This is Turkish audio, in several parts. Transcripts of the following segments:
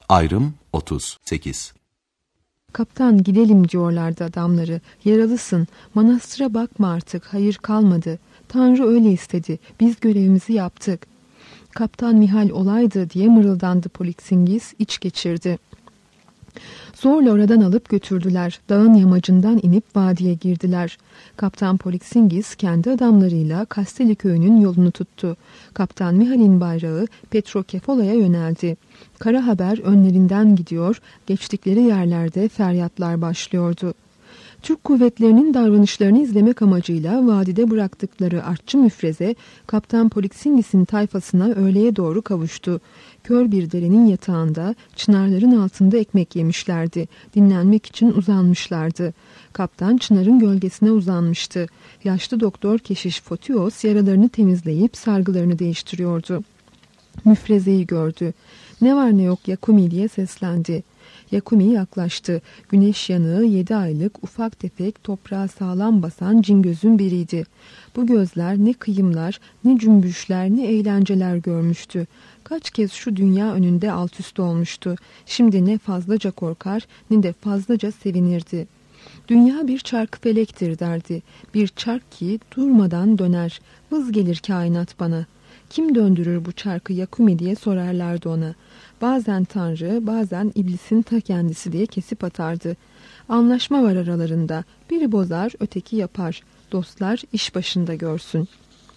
Ayrım 38. Kaptan gidelim diyorlardı adamları. Yaralısın, manastıra bakma artık, hayır kalmadı. Tanrı öyle istedi, biz görevimizi yaptık. Kaptan Mihal olaydı diye mırıldandı Polixingis, iç geçirdi. Zorla oradan alıp götürdüler. Dağın yamacından inip vadiye girdiler. Kaptan Polixingis kendi adamlarıyla Kasteli köyünün yolunu tuttu. Kaptan Mihal'in bayrağı Petrokefola'ya yöneldi. Kara haber önlerinden gidiyor, geçtikleri yerlerde feryatlar başlıyordu. Türk kuvvetlerinin davranışlarını izlemek amacıyla vadide bıraktıkları artçı müfreze Kaptan Polixingis'in tayfasına öğleye doğru kavuştu. Kör bir derenin yatağında, çınarların altında ekmek yemişlerdi. Dinlenmek için uzanmışlardı. Kaptan çınarın gölgesine uzanmıştı. Yaşlı doktor keşiş Fotios yaralarını temizleyip sargılarını değiştiriyordu. Müfrezeyi gördü. "Ne var ne yok Yakumi?" diye seslendi. Yakumi yaklaştı. Güneş yanığı 7 aylık ufak tefek toprağa sağlam basan cingözün biriydi. Bu gözler ne kıyımlar, ne cümbüşler, ne eğlenceler görmüştü. Kaç kez şu dünya önünde alt üst olmuştu. Şimdi ne fazlaca korkar ne de fazlaca sevinirdi. Dünya bir çarkıfelektir derdi. Bir çark ki durmadan döner. Vız gelir kainat bana. Kim döndürür bu çarkı Yakumi diye sorarlardı ona. Bazen Tanrı, bazen iblisin ta kendisi diye kesip atardı. Anlaşma var aralarında. Biri bozar, öteki yapar. Dostlar iş başında görsün.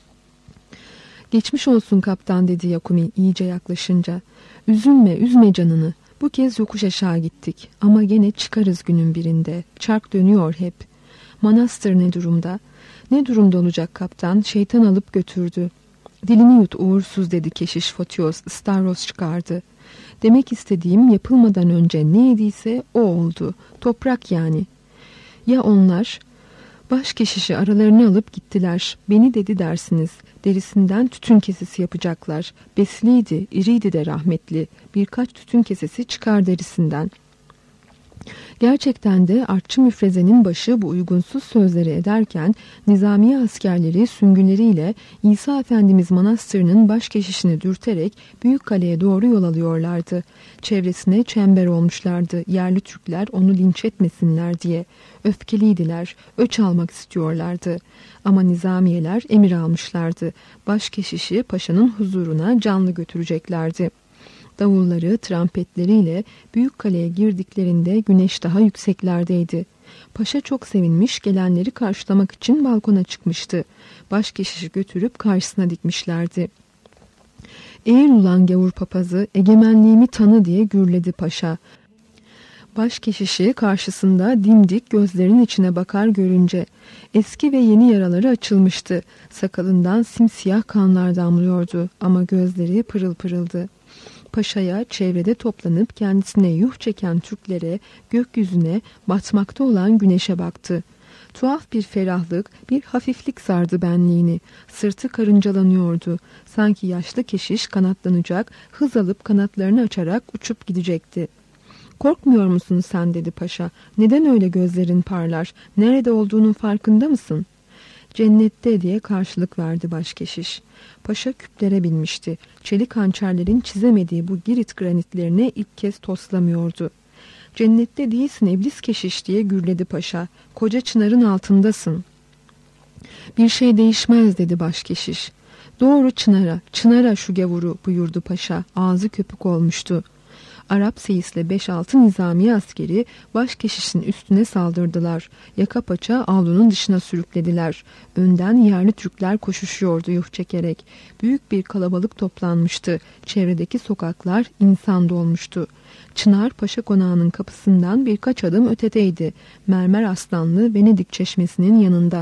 "Geçmiş olsun kaptan," dedi Yakumi iyice yaklaşınca. "Üzülme, üzme canını. Bu kez yokuş aşağı gittik. Ama gene çıkarız günün birinde. Çark dönüyor hep. Manastır ne durumda?" "Ne durumda olacak kaptan? Şeytan alıp götürdü." "Dilini yut uğursuz," dedi keşiş Fotios, stavros çıkardı. "Demek istediğim yapılmadan önce ne idiyse o oldu. Toprak yani." "Ya onlar?" "Baş keşişi aralarını alıp gittiler. Beni dedi dersiniz. Derisinden tütün kesesi yapacaklar. Besliydi, iriydi de rahmetli. Birkaç tütün kesesi çıkar derisinden." Gerçekten de artçı müfrezenin başı bu uygunsuz sözleri ederken nizamiye askerleri süngüleriyle İsa Efendimiz Manastırı'nın başkeşişini dürterek Büyükkale'ye doğru yol alıyorlardı. Çevresine çember olmuşlardı yerli Türkler onu linç etmesinler diye. Öfkeliydiler, öç almak istiyorlardı. Ama nizamiyeler emir almışlardı. Başkeşişi paşanın huzuruna canlı götüreceklerdi. Davulları, trampetleriyle Büyükkale'ye girdiklerinde güneş daha yükseklerdeydi. Paşa çok sevinmiş, gelenleri karşılamak için balkona çıkmıştı. Başkeşişi götürüp karşısına dikmişlerdi. "Eğil ulan gavur papazı, egemenliğimi tanı," diye gürledi paşa. Başkeşişi karşısında dimdik gözlerin içine bakar görünce eski ve yeni yaraları açılmıştı. Sakalından simsiyah kanlar damlıyordu ama gözleri pırıl pırıldı. Paşa'ya, çevrede toplanıp kendisine yuh çeken Türklere, gökyüzüne, batmakta olan güneşe baktı. Tuhaf bir ferahlık, bir hafiflik sardı benliğini. Sırtı karıncalanıyordu. Sanki yaşlı keşiş kanatlanacak, hız alıp kanatlarını açarak uçup gidecekti. "Korkmuyor musun sen?" dedi paşa. "Neden öyle gözlerin parlar? Nerede olduğunun farkında mısın?" "Cennette," diye karşılık verdi başkeşiş. Paşa küplere binmişti. Çelik hançerlerin çizemediği bu Girit granitlerine ilk kez toslamıyordu. "Cennette değilsin iblis keşiş," diye gürledi paşa. "Koca çınarın altındasın." "Bir şey değişmez," dedi başkeşiş. "Doğru çınara, çınara şu gavuru," buyurdu paşa. Ağzı köpük olmuştu. Arap seyisle 5-6 nizamiye askeri başkeşişin üstüne saldırdılar. Yaka paça avlunun dışına sürüklediler. Önden yerli Türkler koşuşuyordu yuh çekerek. Büyük bir kalabalık toplanmıştı. Çevredeki sokaklar insan dolmuştu. Çınar Paşa Konağı'nın kapısından birkaç adım ötedeydi. Mermer Aslanlı Venedik Çeşmesi'nin yanında.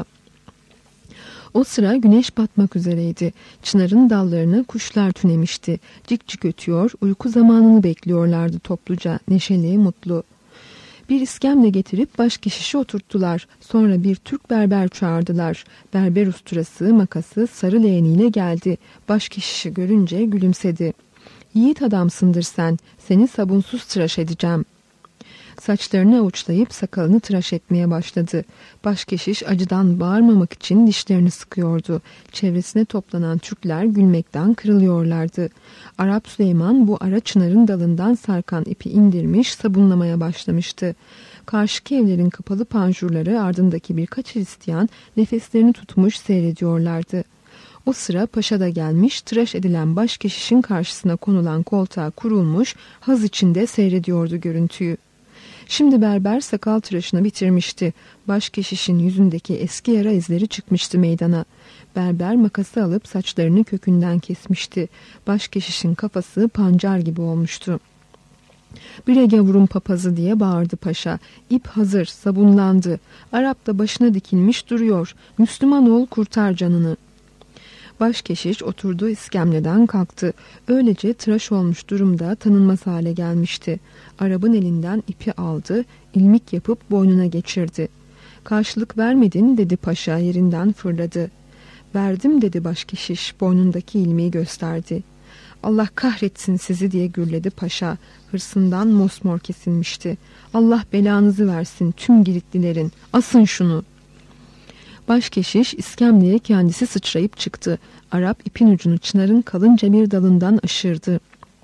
O sıra güneş batmak üzereydi. Çınarın dallarını kuşlar tünemişti. Cik cik ötüyor, uyku zamanını bekliyorlardı topluca, neşeli, mutlu. Bir iskemle getirip başkeşişi oturttular. Sonra bir Türk berber çağırdılar. Berber usturası, makası, sarı leğeniyle geldi. Başkeşişi görünce gülümsedi. "Yiğit adamsındır sen, seni sabunsuz tıraş edeceğim." Saçlarını avuçlayıp sakalını tıraş etmeye başladı. Başkeşiş acıdan bağırmamak için dişlerini sıkıyordu. Çevresine toplanan Türkler gülmekten kırılıyorlardı. Arap Süleyman bu ara çınarın dalından sarkan ipi indirmiş, sabunlamaya başlamıştı. Karşıki evlerin kapalı panjurları ardındaki birkaç Hristiyan nefeslerini tutmuş seyrediyorlardı. O sıra paşa da gelmiş, tıraş edilen başkeşişin karşısına konulan koltuğa kurulmuş, haz içinde seyrediyordu görüntüyü. Şimdi berber sakal tıraşını bitirmişti. Başkeşişin yüzündeki eski yara izleri çıkmıştı meydana. Berber makası alıp saçlarını kökünden kesmişti. Başkeşişin kafası pancar gibi olmuştu. "Bire gavurun papazı" diye bağırdı paşa. "İp hazır, sabunlandı. Arap da başına dikilmiş duruyor. Müslüman ol, kurtar canını." Başkeşiş oturduğu iskemleden kalktı. Öylece tıraş olmuş durumda tanınmaz hale gelmişti. Arap'ın elinden ipi aldı, ilmik yapıp boynuna geçirdi. "Karşılık vermedin" dedi paşa, yerinden fırladı. "Verdim" dedi başkeşiş, boynundaki ilmeği gösterdi. "Allah kahretsin sizi" diye gürledi paşa. Hırsından mosmor kesilmişti. "Allah belanızı versin tüm Giritlilerin. Asın şunu." Başkeşiş iskemleye kendisi sıçrayıp çıktı. Arap ipin ucunu çınarın kalınca bir dalından aşırdı.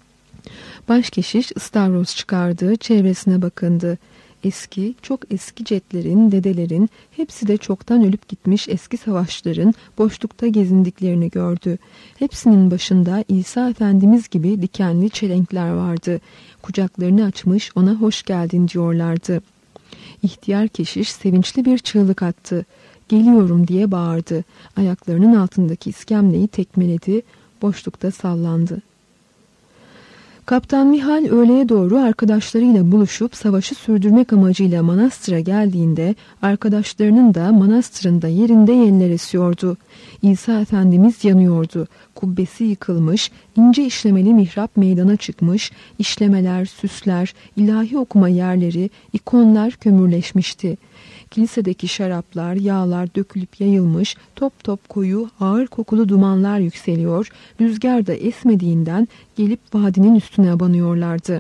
Başkeşiş ıstavroz çıkardı, çevresine bakındı. Eski, çok eski cetlerin, dedelerin, hepsi de çoktan ölüp gitmiş eski savaşların boşlukta gezindiklerini gördü. Hepsinin başında İsa Efendimiz gibi dikenli çelenkler vardı. Kucaklarını açmış ona hoş geldin diyorlardı. İhtiyar keşiş sevinçli bir çığlık attı. "Geliyorum" diye bağırdı. Ayaklarının altındaki iskemleyi tekmeledi, boşlukta sallandı. Kaptan Mihal öğleye doğru arkadaşlarıyla buluşup savaşı sürdürmek amacıyla manastıra geldiğinde arkadaşlarının da manastırın da yerinde yeller esiyordu. İsa Efendimiz yanıyordu. Kubbesi yıkılmış, ince işlemeli mihrap meydana çıkmış, işlemeler, süsler, ilahi okuma yerleri, ikonlar kömürleşmişti. Kilisedeki şaraplar, yağlar dökülüp yayılmış, top top koyu, ağır kokulu dumanlar yükseliyor, rüzgar da esmediğinden gelip vadinin üstüne abanıyorlardı.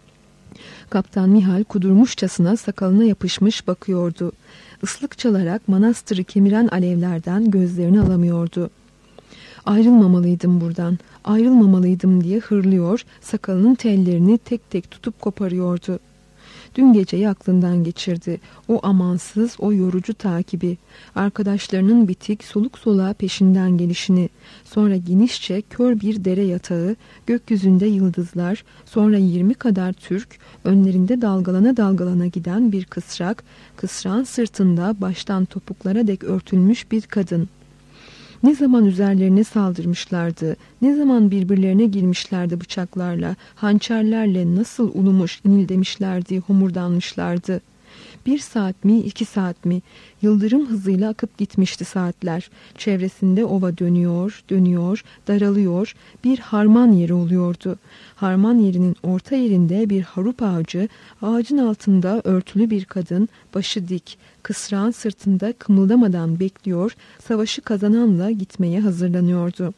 Kaptan Mihal kudurmuşçasına sakalına yapışmış bakıyordu. Islık çalarak manastırı kemiren alevlerden gözlerini alamıyordu. "Ayrılmamalıydım buradan, ayrılmamalıydım" diye hırlıyor, sakalının tellerini tek tek tutup koparıyordu. Dün geceyi aklından geçirdi. O amansız, o yorucu takibi. Arkadaşlarının bitik, soluk soluğa peşinden gelişini. Sonra genişçe kör bir dere yatağı, gökyüzünde yıldızlar, sonra 20 kadar Türk, önlerinde dalgalana dalgalana giden bir kısrak, kısrağın sırtında baştan topuklara dek örtülmüş bir kadın. Ne zaman üzerlerine saldırmışlardı, ne zaman birbirlerine girmişlerdi bıçaklarla, hançerlerle nasıl ulumuş, inildemişlerdi, homurdanmışlardı. 1 saat mi, 2 saat mi? Yıldırım hızıyla akıp gitmişti saatler. Çevresinde ova dönüyor, dönüyor, daralıyor, bir harman yeri oluyordu. Harman yerinin orta yerinde bir harup ağacı, ağacın altında örtülü bir kadın, başı dik, kısrağın sırtında kımıldamadan bekliyor, savaşı kazananla gitmeye hazırlanıyordu.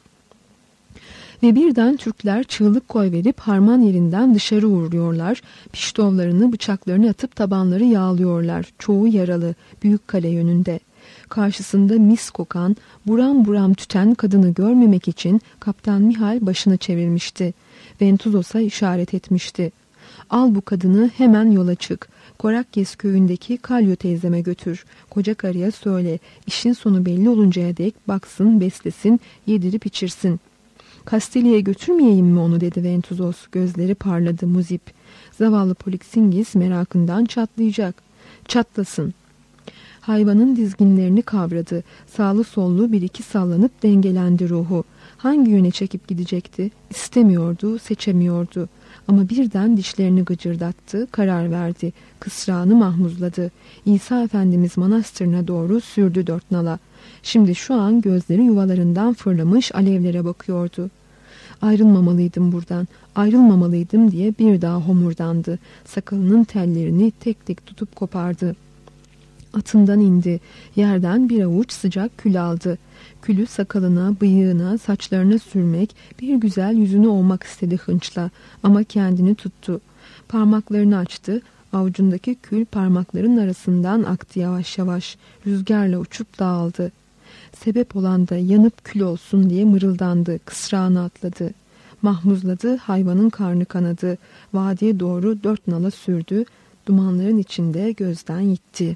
Ve birden Türkler çığlık koyverip harman yerinden dışarı uğruyorlar, piştovlarını, bıçaklarını atıp tabanları yağlıyorlar, çoğu yaralı, büyük kale yönünde. Karşısında mis kokan, buram buram tüten kadını görmemek için Kaptan Mihal başını çevirmişti. Ventuzos'a işaret etmişti. "Al bu kadını, hemen yola çık. Korakyes köyündeki Kalyo teyzeme götür. Koca karıya söyle, işin sonu belli oluncaya dek baksın, beslesin, yedirip içirsin." "Kastilya'ya götürmeyeyim mi onu?" dedi Ventuzos. Gözleri parladı muzip. Zavallı Polixingis merakından çatlayacak. "Çatlasın." Hayvanın dizginlerini kavradı. Sağlı sollu bir iki sallanıp dengelendi ruhu. Hangi yöne çekip gidecekti? İstemiyordu, seçemiyordu. Ama birden dişlerini gıcırdattı, karar verdi. Kısrağını mahmuzladı. İsa Efendimiz manastırına doğru sürdü 4 nala. Şimdi şu an gözleri yuvalarından fırlamış alevlere bakıyordu. "Ayrılmamalıydım buradan, ayrılmamalıydım" diye bir daha homurdandı. Sakalının tellerini tek tek tutup kopardı. Atından indi. Yerden bir avuç sıcak kül aldı. Külü sakalına, bıyığına, saçlarına sürmek, bir güzel yüzünü ovmak istedi hınçla. Ama kendini tuttu. Parmaklarını açtı. Avucundaki kül parmakların arasından aktı yavaş yavaş. Rüzgarla uçup dağıldı. Sebep olan da yanıp kül olsun diye mırıldandı. Kısrağını atladı. Mahmuzladı, hayvanın karnı kanadı. Vadiye doğru 4 nala sürdü. Dumanların içinde gözden gitti.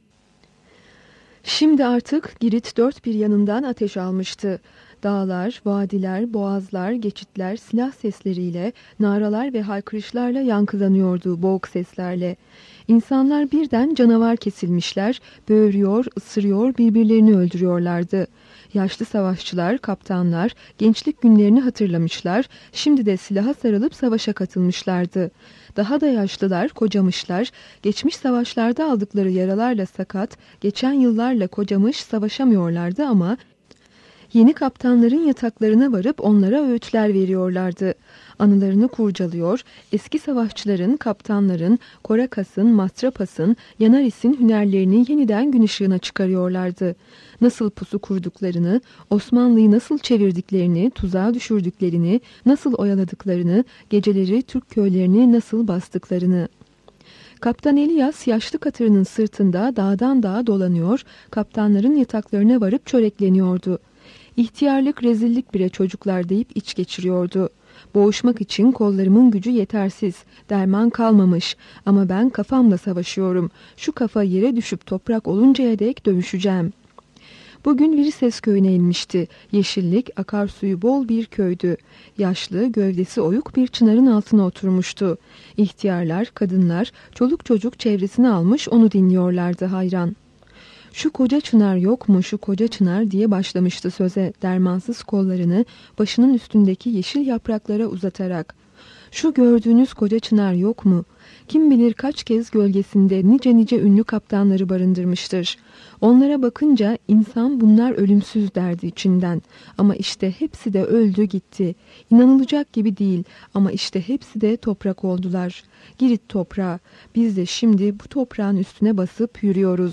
Şimdi artık Girit dört bir yanından ateş almıştı. Dağlar, vadiler, boğazlar, geçitler silah sesleriyle, naralar ve haykırışlarla yankılanıyordu, boğuk seslerle. İnsanlar birden canavar kesilmişler, böğürüyor, ısırıyor, birbirlerini öldürüyorlardı. Yaşlı savaşçılar, kaptanlar, gençlik günlerini hatırlamışlar, şimdi de silaha sarılıp savaşa katılmışlardı. Daha da yaşlılar, kocamışlar, geçmiş savaşlarda aldıkları yaralarla sakat, geçen yıllarla kocamış savaşamıyorlardı ama yeni kaptanların yataklarına varıp onlara öğütler veriyorlardı. Anılarını kurcalıyor, eski savaşçıların, kaptanların, Korakas'ın, Mastrapas'ın, Yanaris'in hünerlerini yeniden gün ışığına çıkarıyorlardı. Nasıl pusu kurduklarını, Osmanlı'yı nasıl çevirdiklerini, tuzağa düşürdüklerini, nasıl oyaladıklarını, geceleri Türk köylerini nasıl bastıklarını. Kaptan Elias yaşlı katırının sırtında dağdan dağa dolanıyor, kaptanların yataklarına varıp çörekleniyordu. İhtiyarlık, rezillik bile çocuklar deyip iç geçiriyordu. Boğuşmak için kollarımın gücü yetersiz, derman kalmamış ama ben kafamla savaşıyorum. Şu kafa yere düşüp toprak oluncaya dek dövüşeceğim. Bugün Virises köyüne inmişti. Yeşillik, akarsuyu bol bir köydü. Yaşlı, gövdesi oyuk bir çınarın altına oturmuştu. İhtiyarlar, kadınlar, çoluk çocuk çevresine almış onu dinliyorlardı hayran. Şu koca çınar yok mu, şu koca çınar diye başlamıştı söze, dermansız kollarını başının üstündeki yeşil yapraklara uzatarak. Şu gördüğünüz koca çınar yok mu? Kim bilir kaç kez gölgesinde nice ünlü kaptanları barındırmıştır. Onlara bakınca insan bunlar ölümsüz derdi içinden. Ama işte hepsi de öldü gitti. İnanılacak gibi değil ama işte hepsi de toprak oldular. Girit toprağı. Biz de şimdi bu toprağın üstüne basıp yürüyoruz.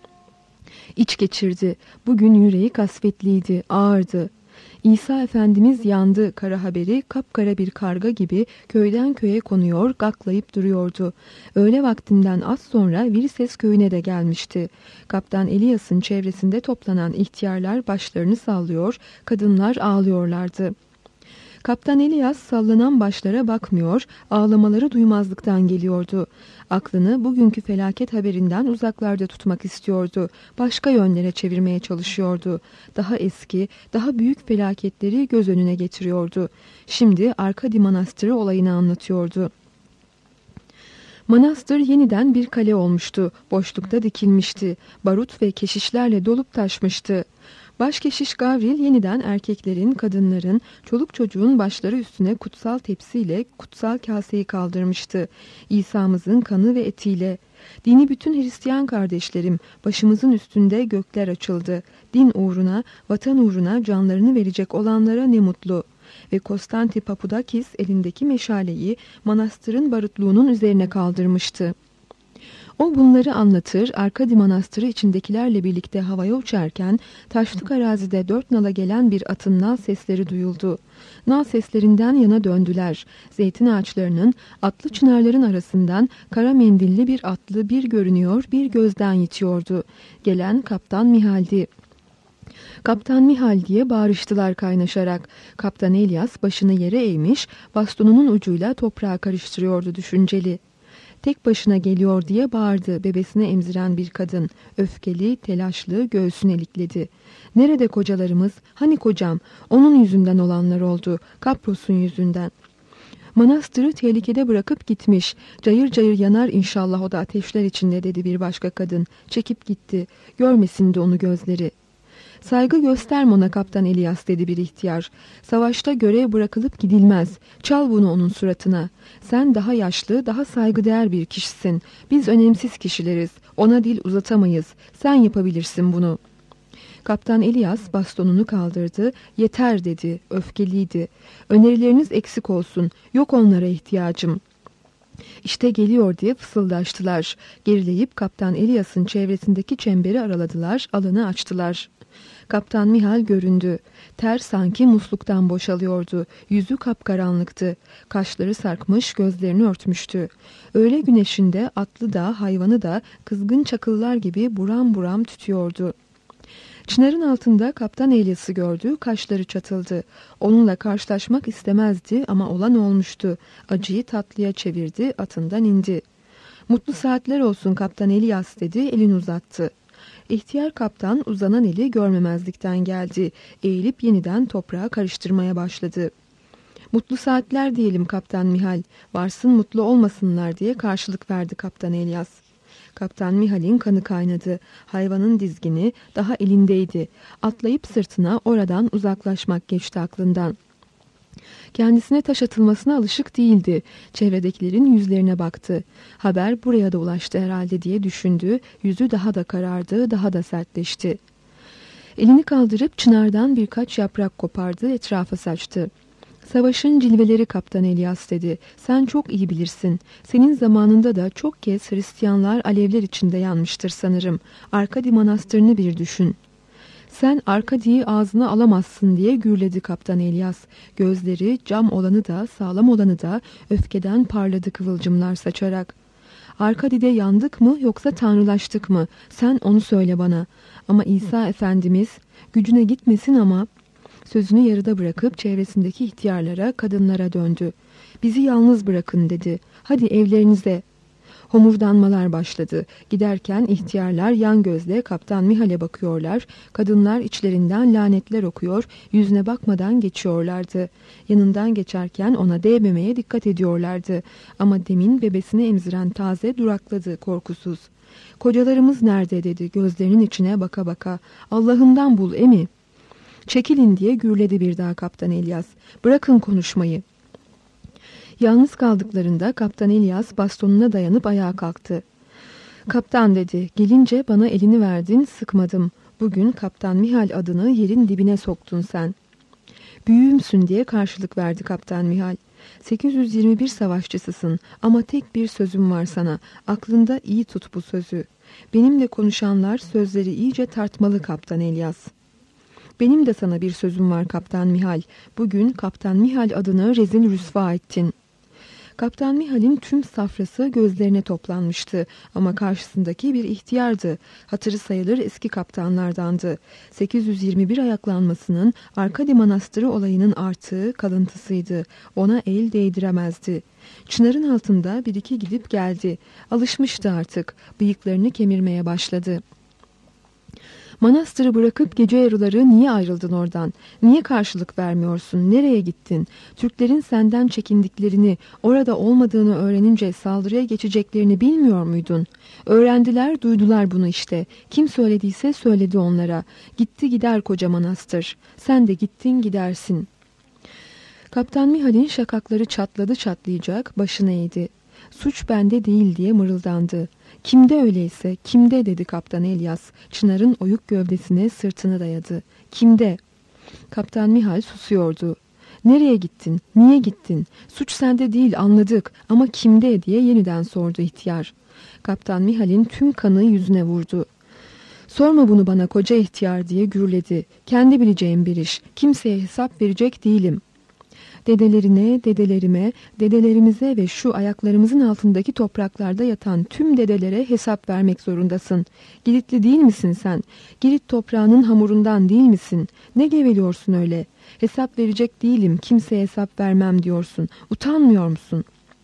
İç geçirdi. Bugün yüreği kasvetliydi, ağırdı. İsa Efendimiz yandı kara haberi kapkara bir karga gibi köyden köye konuyor, gaklayıp duruyordu. Öğle vaktinden az sonra Virises köyüne de gelmişti. Kaptan Elias'ın çevresinde toplanan ihtiyarlar başlarını sallıyor, kadınlar ağlıyorlardı. Kaptan Elias sallanan başlara bakmıyor, ağlamaları duymazlıktan geliyordu. Aklını bugünkü felaket haberinden uzaklarda tutmak istiyordu. Başka yönlere çevirmeye çalışıyordu. Daha eski, daha büyük felaketleri göz önüne getiriyordu. Şimdi Arkadi Manastırı olayını anlatıyordu. Manastır yeniden bir kale olmuştu. Boşlukta dikilmişti. Barut ve keşişlerle dolup taşmıştı. Başkeşiş Gavril yeniden erkeklerin, kadınların, çoluk çocuğun başları üstüne kutsal tepsiyle kutsal kaseyi kaldırmıştı. İsa'mızın kanı ve etiyle. Dini bütün Hristiyan kardeşlerim, başımızın üstünde gökler açıldı. Din uğruna, vatan uğruna canlarını verecek olanlara ne mutlu. Ve Konstanti Papadakis elindeki meşaleyi manastırın barutluğunun üzerine kaldırmıştı. O bunları anlatır, Arkadi Manastırı içindekilerle birlikte havaya uçarken taşlık arazide 4 nala gelen bir atın nal sesleri duyuldu. Nal seslerinden yana döndüler. Zeytin ağaçlarının, atlı çınarların arasından kara mendilli bir atlı bir görünüyor, bir gözden yitiyordu. Gelen Kaptan Mihal'di. Kaptan Mihal diye bağırıştılar kaynaşarak. Kaptan Elias başını yere eğmiş, bastonunun ucuyla toprağa karıştırıyordu düşünceli. Tek başına geliyor diye bağırdı bebesini emziren bir kadın. Öfkeli, telaşlı, göğsünü elikledi. Nerede kocalarımız? Hani kocam? Onun yüzünden olanlar oldu. Kapros'un yüzünden. Manastırı tehlikede bırakıp gitmiş. Cayır cayır yanar inşallah o da ateşler içinde dedi bir başka kadın. Çekip gitti. Görmesin de onu gözleri. Saygı gösterme ona Kaptan Elias dedi bir ihtiyar. Savaşta görev bırakılıp gidilmez. Çal bunu onun suratına. Sen daha yaşlı, daha saygıdeğer bir kişisin. Biz önemsiz kişileriz. Ona dil uzatamayız. Sen yapabilirsin bunu. Kaptan Elias bastonunu kaldırdı. Yeter dedi. Öfkeliydi. Önerileriniz eksik olsun. Yok onlara ihtiyacım. İşte geliyor diye fısıldaştılar. Gerileyip Kaptan Elias'ın çevresindeki çemberi araladılar, alanı açtılar. Kaptan Mihal göründü. Ter sanki musluktan boşalıyordu. Yüzü kapkaranlıktı. Kaşları sarkmış, gözlerini örtmüştü. Öğle güneşinde atlı da hayvanı da kızgın çakıllar gibi buram buram tütüyordu. Çınarın altında Kaptan Elias'ı gördü, kaşları çatıldı. Onunla karşılaşmak istemezdi ama olan olmuştu. Acıyı tatlıya çevirdi, atından indi. "Mutlu saatler olsun Kaptan Elias" dedi, elini uzattı. İhtiyar kaptan uzanan eli görmemezlikten geldi. Eğilip yeniden toprağa karıştırmaya başladı. "Mutlu saatler diyelim Kaptan Mihal. Varsın mutlu olmasınlar" diye karşılık verdi Kaptan Elias. Kaptan Mihal'in kanı kaynadı. Hayvanın dizgini daha elindeydi. Atlayıp sırtına oradan uzaklaşmak geçti aklından. Kendisine taş atılmasına alışık değildi. Çevredekilerin yüzlerine baktı. Haber buraya da ulaştı herhalde diye düşündü. Yüzü daha da karardı, daha da sertleşti. Elini kaldırıp çınardan birkaç yaprak kopardı, etrafa saçtı. "Savaşın cilveleri Kaptan Elias" dedi. "Sen çok iyi bilirsin. Senin zamanında da çok kez Hristiyanlar alevler içinde yanmıştır sanırım. Arkadi Manastırı'nı bir düşün." "Sen Arkadi'yi ağzına alamazsın" diye gürledi Kaptan Elias. Gözleri cam olanı da sağlam olanı da öfkeden parladı kıvılcımlar saçarak. "Arkadi'de yandık mı yoksa tanrılaştık mı? Sen onu söyle bana. Ama İsa Efendimiz gücüne gitmesin ama..." Sözünü yarıda bırakıp çevresindeki ihtiyarlara, kadınlara döndü. "Bizi yalnız bırakın" dedi. "Hadi evlerinize." Homurdanmalar başladı. Giderken ihtiyarlar yan gözle Kaptan Mihal'e bakıyorlar. Kadınlar içlerinden lanetler okuyor, yüzüne bakmadan geçiyorlardı. Yanından geçerken ona değmemeye dikkat ediyorlardı. Ama demin bebesini emziren taze durakladı korkusuz. "Kocalarımız nerede?" dedi gözlerinin içine baka baka. "Allah'ından bul emi." "Çekilin" diye gürledi bir daha Kaptan Elias. "Bırakın konuşmayı." Yalnız kaldıklarında Kaptan Elias bastonuna dayanıp ayağa kalktı. "Kaptan" dedi, "gelince bana elini verdin, sıkmadım. Bugün Kaptan Mihal adını yerin dibine soktun sen." "Büyüğümsün" diye karşılık verdi Kaptan Mihal. 821 savaşçısısın ama tek bir sözüm var sana. Aklında iyi tut bu sözü. Benimle konuşanlar sözleri iyice tartmalı Kaptan Elias. "Benim de sana bir sözüm var Kaptan Mihal. Bugün Kaptan Mihal adını rezil rüsva ettin." Kaptan Mihal'in tüm safrası gözlerine toplanmıştı ama karşısındaki bir ihtiyardı. Hatırı sayılır eski kaptanlardandı. 821 ayaklanmasının Arkadi Manastırı olayının artığı kalıntısıydı. Ona el değdiremezdi. Çınarın altında bir iki gidip geldi. Alışmıştı artık. Bıyıklarını kemirmeye başladı. "Manastırı bırakıp gece yarıları niye ayrıldın oradan? Niye karşılık vermiyorsun? Nereye gittin? Türklerin senden çekindiklerini, orada olmadığını öğrenince saldırıya geçeceklerini bilmiyor muydun? Öğrendiler, duydular bunu işte. Kim söylediyse söyledi onlara. Gitti gider koca manastır. Sen de gittin gidersin." Kaptan Mihal'in şakakları çatladı çatlayacak, başını eğdi. "Suç bende değil" diye mırıldandı. "Kimde öyleyse, kimde?" dedi Kaptan Elias. Çınarın oyuk gövdesine sırtını dayadı. "Kimde?" Kaptan Mihal susuyordu. "Nereye gittin? Niye gittin? Suç sende değil, anladık. Ama kimde?" diye yeniden sordu ihtiyar. Kaptan Mihal'in tüm kanı yüzüne vurdu. "Sorma bunu bana koca ihtiyar" diye gürledi. "Kendi bileceğim bir iş. Kimseye hesap verecek değilim. Dedelerine, dedelerime, dedelerimize ve şu ayaklarımızın altındaki topraklarda yatan tüm dedelere hesap vermek zorundasın. Giritli değil misin sen? Girit toprağının hamurundan değil misin? Ne geveliyorsun öyle? Hesap verecek değilim, kimseye hesap vermem diyorsun. Utanmıyor musun?"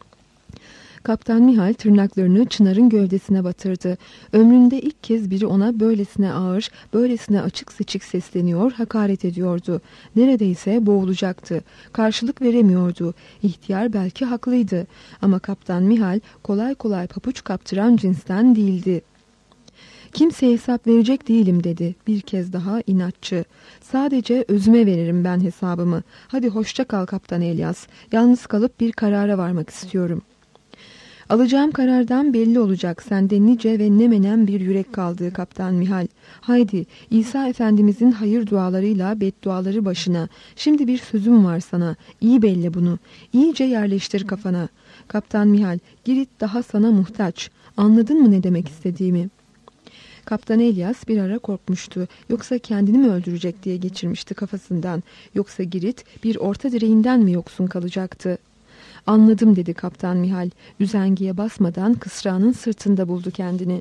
Kaptan Mihal tırnaklarını Çınar'ın gövdesine batırdı. Ömründe ilk kez biri ona böylesine ağır, böylesine açık seçik sesleniyor, hakaret ediyordu. Neredeyse boğulacaktı. Karşılık veremiyordu. İhtiyar belki haklıydı. Ama Kaptan Mihal kolay kolay papuç kaptıran cinsten değildi. "Kimseye hesap verecek değilim" dedi. Bir kez daha inatçı. "Sadece özüme veririm ben hesabımı. Hadi hoşça kal Kaptan Elias. Yalnız kalıp bir karara varmak istiyorum." "Alacağım karardan belli olacak sende nice ve ne menen bir yürek kaldığı Kaptan Mihal. Haydi İsa Efendimizin hayır dualarıyla bedduaları başına. Şimdi bir sözüm var sana. İyi belli bunu. İyice yerleştir kafana. Kaptan Mihal, Girit daha sana muhtaç. Anladın mı ne demek istediğimi?" Kaptan Elias bir ara korkmuştu. Yoksa kendini mi öldürecek diye geçirmişti kafasından. Yoksa Girit bir orta direğinden mi yoksun kalacaktı? Anladım dedi Kaptan Mihal. Üzengiye basmadan kısrağının sırtında buldu kendini.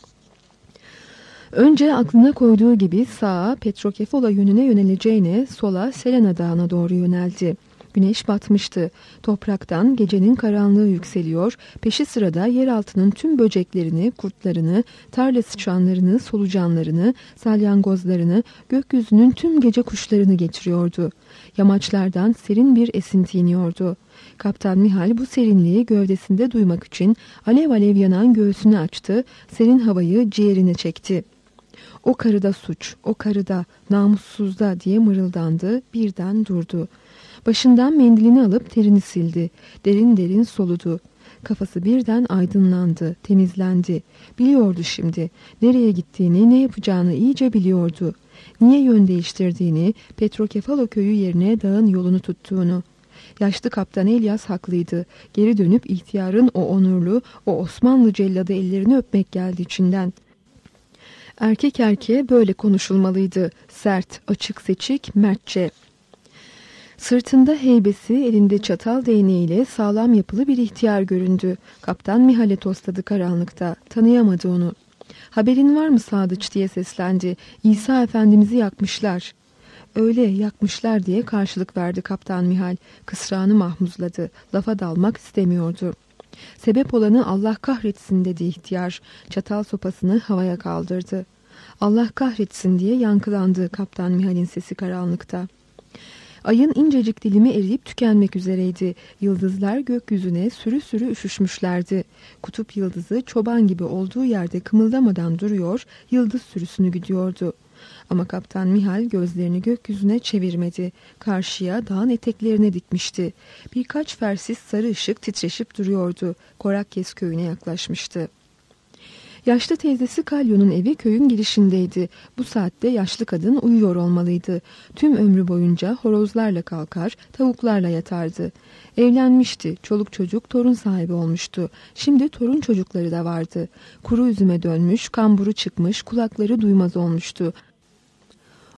Önce aklına koyduğu gibi sağa Petrokefola yönüne yöneleceğine sola Selena Dağı'na doğru yöneldi. Güneş batmıştı. Topraktan gecenin karanlığı yükseliyor, peşi sırada yeraltının tüm böceklerini, kurtlarını, tarla sıçanlarını, solucanlarını, salyangozlarını, gökyüzünün tüm gece kuşlarını getiriyordu. Yamaçlardan serin bir esinti iniyordu. Kaptan Mihal bu serinliği gövdesinde duymak için alev alev yanan göğsünü açtı, serin havayı ciğerine çekti. O karıda suç, o karıda, namussuzda diye mırıldandı, birden durdu. Başından mendilini alıp terini sildi. Derin derin soludu. Kafası birden aydınlandı, temizlendi. Biliyordu şimdi. Nereye gittiğini, ne yapacağını iyice biliyordu. Niye yön değiştirdiğini, Petrokefalo köyü yerine dağın yolunu tuttuğunu. Yaşlı Kaptan Elias haklıydı. Geri dönüp ihtiyarın o onurlu, o Osmanlı celladı ellerini öpmek geldi içinden. Erkek erkeğe böyle konuşulmalıydı. Sert, açık seçik, mertçe. Sırtında heybesi, elinde çatal değneğiyle sağlam yapılı bir ihtiyar göründü. Kaptan Mihal'e tosladı karanlıkta. Tanıyamadı onu. "Haberin var mı Sadıç?" diye seslendi. "İsa Efendimiz'i yakmışlar." "Öyle yakmışlar" diye karşılık verdi Kaptan Mihal. Kısrağını mahmuzladı. Lafa dalmak istemiyordu. "Sebep olanı Allah kahretsin" dedi ihtiyar. Çatal sopasını havaya kaldırdı. "Allah kahretsin" diye yankılandı Kaptan Mihal'in sesi karanlıkta. Ayın incecik dilimi eriyip tükenmek üzereydi. Yıldızlar gökyüzüne sürü sürü üşüşmüşlerdi. Kutup yıldızı çoban gibi olduğu yerde kımıldamadan duruyor, yıldız sürüsünü güdüyordu. Ama Kaptan Mihal gözlerini gökyüzüne çevirmedi. Karşıya dağın eteklerine dikmişti. Birkaç fersiz sarı ışık titreşip duruyordu. Korakyes köyüne yaklaşmıştı. Yaşlı teyzesi Kalyon'un evi köyün girişindeydi. Bu saatte yaşlı kadın uyuyor olmalıydı. Tüm ömrü boyunca horozlarla kalkar, tavuklarla yatardı. Evlenmişti, çoluk çocuk torun sahibi olmuştu. Şimdi torun çocukları da vardı. Kuru üzüme dönmüş, kamburu çıkmış, kulakları duymaz olmuştu.